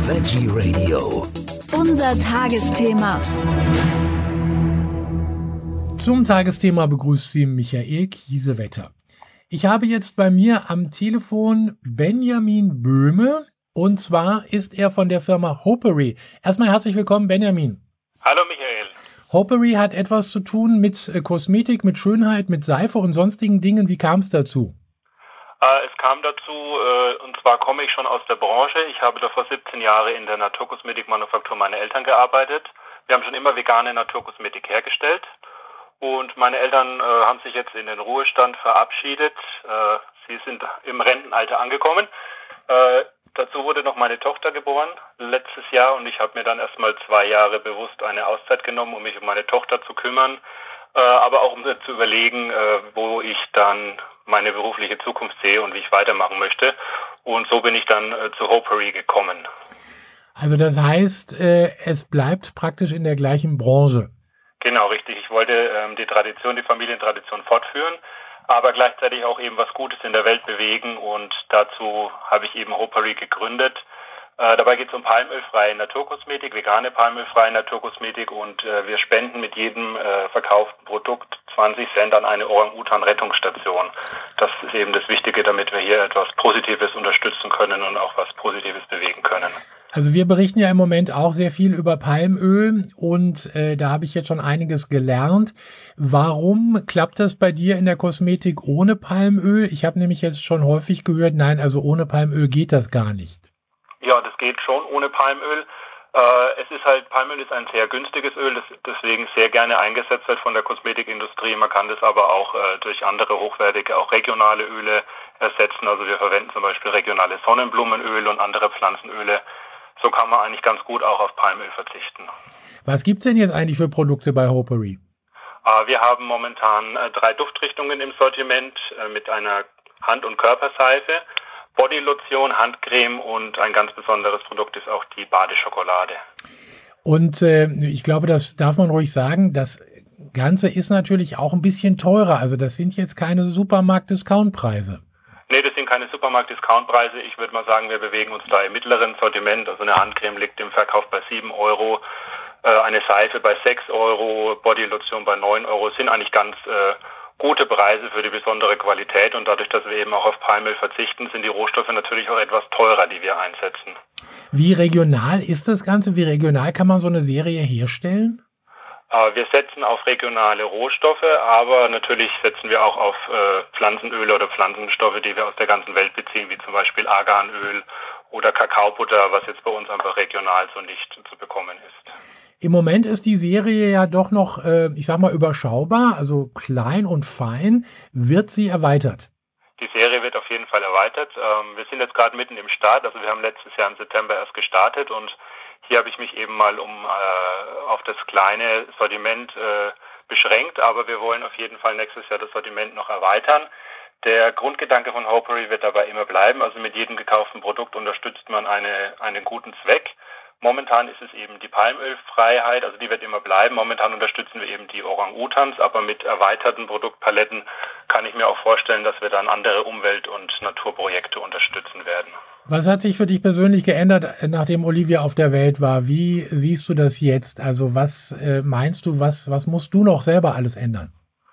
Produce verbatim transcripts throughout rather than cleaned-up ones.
Veggie Radio. Unser Tagesthema. Zum Tagesthema begrüßt Sie Michael Kiesewetter. Ich habe jetzt bei mir am Telefon Benjamin Böhme, und zwar ist er von der Firma Hopery. Erstmal herzlich willkommen, Benjamin. Hallo Michael. Hopery hat etwas zu tun mit äh, Kosmetik, mit Schönheit, mit Seife und sonstigen Dingen. Wie kam es dazu? Äh, es kam dazu, äh, und zwar komme ich schon aus der Branche. Ich habe davor siebzehn Jahre in der Naturkosmetikmanufaktur meiner Eltern gearbeitet. Wir haben schon immer vegane Naturkosmetik hergestellt. Und meine Eltern äh, haben sich jetzt in den Ruhestand verabschiedet. Äh, sie sind im Rentenalter angekommen. Äh, dazu wurde noch meine Tochter geboren letztes Jahr und ich habe mir dann erstmal zwei Jahre bewusst eine Auszeit genommen, um mich um meine Tochter zu kümmern, äh, aber auch um zu überlegen, äh, wo ich dann meine berufliche Zukunft sehe und wie ich weitermachen möchte. Und so bin ich dann äh, zu Hopery gekommen. Also das heißt, äh, es bleibt praktisch in der gleichen Branche. Genau, richtig. Ich wollte ähm, die Tradition, die Familientradition fortführen, aber gleichzeitig auch eben was Gutes in der Welt bewegen, und dazu habe ich eben Hopery gegründet. Äh, dabei geht es um palmölfreie Naturkosmetik, vegane palmölfreie Naturkosmetik, und äh, wir spenden mit jedem äh, verkauften Produkt zwanzig Cent an eine Orang-Utan-Rettungsstation. Das ist eben das Wichtige, damit wir hier etwas Positives unterstützen können und auch was Positives bewegen können. Also wir berichten ja im Moment auch sehr viel über Palmöl, und äh, da habe ich jetzt schon einiges gelernt. Warum klappt das bei dir in der Kosmetik ohne Palmöl? Ich habe nämlich jetzt schon häufig gehört, nein, also ohne Palmöl geht das gar nicht. Ja, das geht schon ohne Palmöl. Äh, es ist halt, Palmöl ist ein sehr günstiges Öl, das deswegen sehr gerne eingesetzt wird von der Kosmetikindustrie. Man kann das aber auch äh, durch andere hochwertige, auch regionale Öle ersetzen. Also wir verwenden zum Beispiel regionale Sonnenblumenöle und andere Pflanzenöle. So kann man eigentlich ganz gut auch auf Palmöl verzichten. Was gibt's denn jetzt eigentlich für Produkte bei Hopery? Äh, wir haben momentan äh, drei Duftrichtungen im Sortiment äh, mit einer Hand- und Körperseife, Bodylotion, Handcreme, und ein ganz besonderes Produkt ist auch die Badeschokolade. Und äh, ich glaube, das darf man ruhig sagen, das Ganze ist natürlich auch ein bisschen teurer. Also das sind jetzt keine Supermarkt-Discount-Preise. Nee, das sind keine Supermarkt-Discount-Preise. Ich würde mal sagen, wir bewegen uns da im mittleren Sortiment. Also eine Handcreme liegt im Verkauf bei sieben Euro, äh, eine Seife bei sechs Euro, Bodylotion bei neun Euro. Das sind eigentlich ganz äh, gute Preise für die besondere Qualität. Und dadurch, dass wir eben auch auf Palmöl verzichten, sind die Rohstoffe natürlich auch etwas teurer, die wir einsetzen. Wie regional ist das Ganze? Wie regional kann man so eine Serie herstellen? Wir setzen auf regionale Rohstoffe, aber natürlich setzen wir auch auf äh, Pflanzenöle oder Pflanzenstoffe, die wir aus der ganzen Welt beziehen, wie zum Beispiel Arganöl oder Kakaobutter, was jetzt bei uns einfach regional so nicht zu bekommen ist. Im Moment ist die Serie ja doch noch, äh, ich sag mal, überschaubar, also klein und fein. Wird sie erweitert? Die Serie wird auf jeden Fall erweitert. Ähm, wir sind jetzt gerade mitten im Start, also wir haben letztes Jahr im September erst gestartet, und hier habe ich mich eben mal um äh, auf das kleine Sortiment äh, beschränkt, aber wir wollen auf jeden Fall nächstes Jahr das Sortiment noch erweitern. Der Grundgedanke von Hopery wird dabei immer bleiben, also mit jedem gekauften Produkt unterstützt man eine, einen guten Zweck. Momentan ist es eben die Palmölfreiheit, also die wird immer bleiben. Momentan unterstützen wir eben die Orang-Utans, aber mit erweiterten Produktpaletten kann ich mir auch vorstellen, dass wir dann andere Umwelt- und Naturprojekte unterstützen werden. Was hat sich für dich persönlich geändert, nachdem Olivia auf der Welt war? Wie siehst du das jetzt? Also was äh, meinst du, was, was musst du noch selber alles ändern?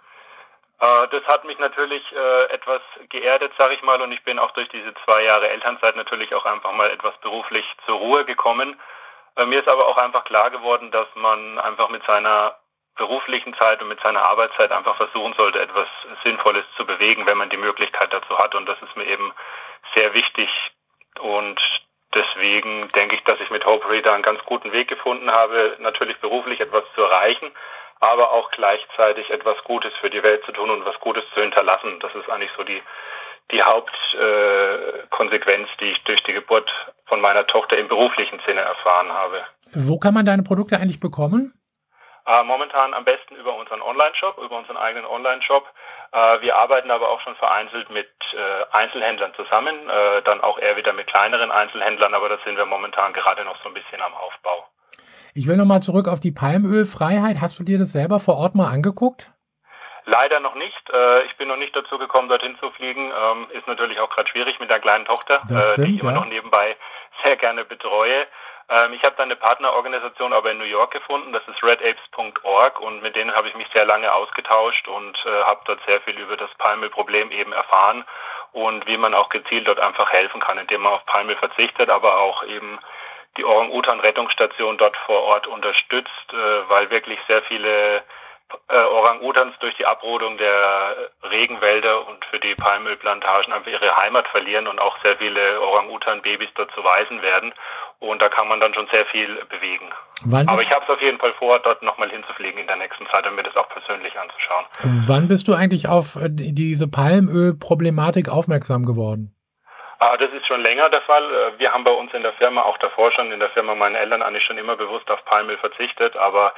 Äh, das hat mich natürlich äh, etwas geerdet, sage ich mal, und ich bin auch durch diese zwei Jahre Elternzeit natürlich auch einfach mal etwas beruflich zur Ruhe gekommen. Äh, mir ist aber auch einfach klar geworden, dass man einfach mit seiner beruflichen Zeit und mit seiner Arbeitszeit einfach versuchen sollte, etwas Sinnvolles zu bewegen, wenn man die Möglichkeit dazu hat, und das ist mir eben sehr wichtig. Und deswegen denke ich, dass ich mit Hopery da einen ganz guten Weg gefunden habe, natürlich beruflich etwas zu erreichen, aber auch gleichzeitig etwas Gutes für die Welt zu tun und was Gutes zu hinterlassen. Das ist eigentlich so die, die Hauptkonsequenz, äh, die ich durch die Geburt von meiner Tochter im beruflichen Sinne erfahren habe. Wo kann man deine Produkte eigentlich bekommen? Äh, momentan am besten über unseren Online-Shop, über unseren eigenen Online-Shop. Äh, wir arbeiten aber auch schon vereinzelt mit äh, Einzelhändlern zusammen, äh, dann auch eher wieder mit kleineren Einzelhändlern, aber da sind wir momentan gerade noch so ein bisschen am Aufbau. Ich will nochmal zurück auf die Palmölfreiheit. Hast du dir das selber vor Ort mal angeguckt? Leider noch nicht. Äh, ich bin noch nicht dazu gekommen, dorthin zu fliegen. Ähm, ist natürlich auch gerade schwierig mit der kleinen Tochter, Das stimmt, äh, die immer ja. noch nebenbei sehr gerne betreue. Ähm, ich habe da eine Partnerorganisation aber in New York gefunden, das ist red apes punkt org, und mit denen habe ich mich sehr lange ausgetauscht und äh, habe dort sehr viel über das Palmölproblem eben erfahren und wie man auch gezielt dort einfach helfen kann, indem man auf Palmöl verzichtet, aber auch eben die Orang-Utan-Rettungsstation dort vor Ort unterstützt, äh, weil wirklich sehr viele äh, Orang-Utans durch die Abrodung der Regenwälder und für die Palmölplantagen einfach ihre Heimat verlieren und auch sehr viele Orang-Utan-Babys dort zu Waisen werden. Und da kann man dann schon sehr viel bewegen. Wann Aber ich habe es auf jeden Fall vor, dort nochmal hinzufliegen in der nächsten Zeit, um mir das auch persönlich anzuschauen. Wann bist du eigentlich auf äh, diese Palmölproblematik aufmerksam geworden? Ah, das ist schon länger der Fall. Wir haben bei uns in der Firma, auch davor schon in der Firma meiner Eltern, eigentlich schon immer bewusst auf Palmöl verzichtet, aber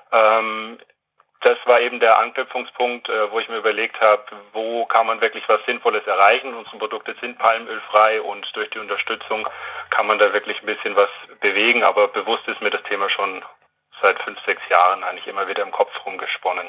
ähm, das war eben der Anknüpfungspunkt, äh, wo ich mir überlegt habe, wo kann man wirklich was Sinnvolles erreichen. Unsere Produkte sind palmölfrei und durch die Unterstützung kann man da wirklich ein bisschen was bewegen, aber bewusst ist mir das Thema schon seit fünf, sechs Jahren eigentlich immer wieder im Kopf rumgesponnen.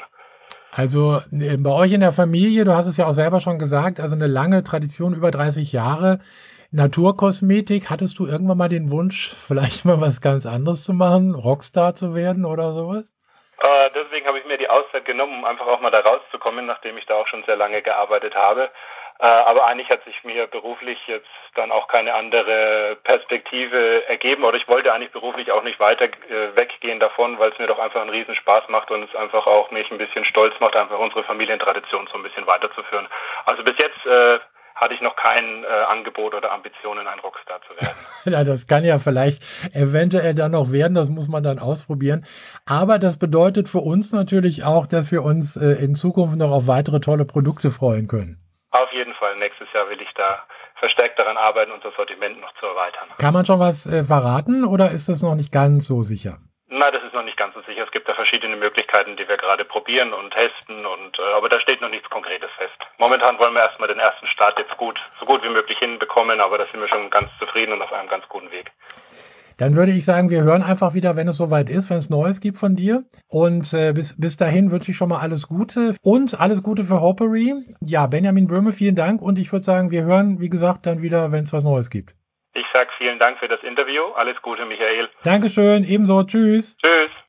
Also äh, bei euch in der Familie, du hast es ja auch selber schon gesagt, also eine lange Tradition, über dreißig Jahre, Naturkosmetik. Hattest du irgendwann mal den Wunsch, vielleicht mal was ganz anderes zu machen, Rockstar zu werden oder sowas? Äh, deswegen habe ich mir die Auszeit genommen, um einfach auch mal da rauszukommen, nachdem ich da auch schon sehr lange gearbeitet habe. Äh, aber eigentlich hat sich mir beruflich jetzt dann auch keine andere Perspektive ergeben, oder ich wollte eigentlich beruflich auch nicht weiter äh, weggehen davon, weil es mir doch einfach einen riesen Spaß macht und es einfach auch mich ein bisschen stolz macht, einfach unsere Familientradition so ein bisschen weiterzuführen. Also bis jetzt äh, hatte ich noch kein äh, Angebot oder Ambitionen, ein Rockstar zu werden. Ja, das kann ja vielleicht eventuell dann noch werden, das muss man dann ausprobieren. Aber das bedeutet für uns natürlich auch, dass wir uns äh, in Zukunft noch auf weitere tolle Produkte freuen können. Auf jeden Fall. Nächstes Jahr will ich da verstärkt daran arbeiten, unser Sortiment noch zu erweitern. Kann man schon was äh, verraten oder ist das noch nicht ganz so sicher? Na, das ist noch nicht ganz so sicher. Es gibt da verschiedene Möglichkeiten, die wir gerade probieren und testen, und äh, aber da steht noch nichts Konkretes fest. Momentan wollen wir erstmal den ersten Start jetzt gut, so gut wie möglich hinbekommen, aber da sind wir schon ganz zufrieden und auf einem ganz guten Weg. Dann würde ich sagen, wir hören einfach wieder, wenn es soweit ist, wenn es Neues gibt von dir. Und äh, bis, bis dahin wünsche ich schon mal alles Gute und alles Gute für Hoppery. Ja, Benjamin Böhme, vielen Dank, und ich würde sagen, wir hören, wie gesagt, dann wieder, wenn es was Neues gibt. Ich sage vielen Dank für das Interview. Alles Gute, Michael. Dankeschön, ebenso. Tschüss. Tschüss.